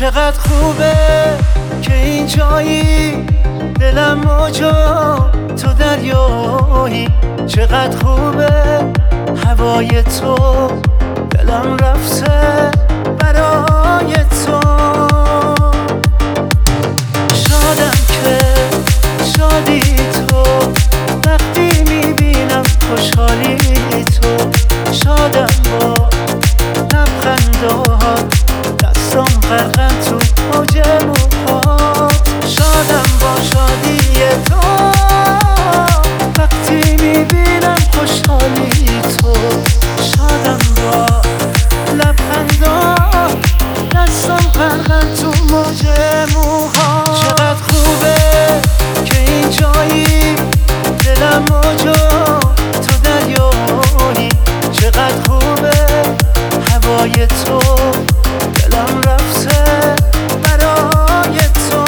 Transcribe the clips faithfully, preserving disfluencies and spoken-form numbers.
چقدر خوبه که این جایی، دلم موجا تو دریایی. چقدر خوبه هوای تو، دلم رفته برای تو. شادم که شادی تو، وقتی میبینم خوشحالی تو. شادم با لبخندات، دستم غرقن تو موج موهات. شادم با شادی تو، وقتی میبینم خوشحالی تو. شادم با لبخندات، دستم غرقن تو موج موهات. چقدر خوبه که این جایی، دلم موجا تو دریایی. چقدر خوبه هوای تو، دلم رفته برای تو.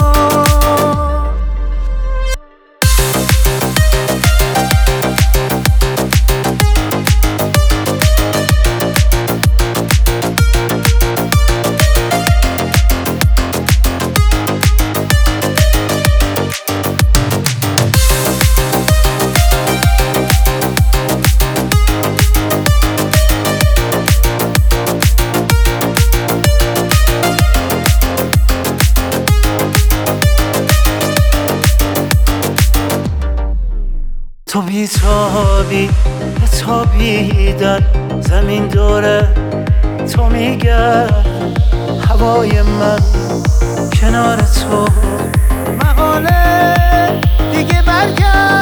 تو بیتابی بتابیدن، زمین دوره تو میگرد. هوای من کنار تو، مقاله دیگه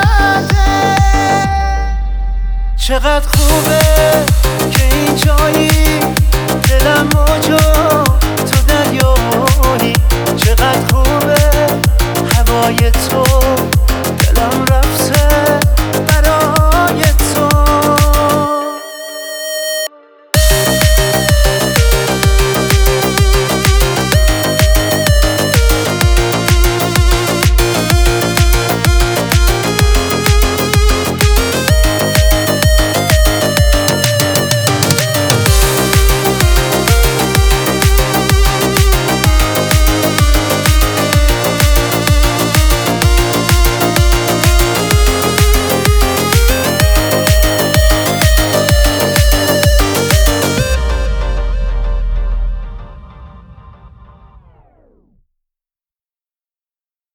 برگرده. چقدر خوبه که این جایی،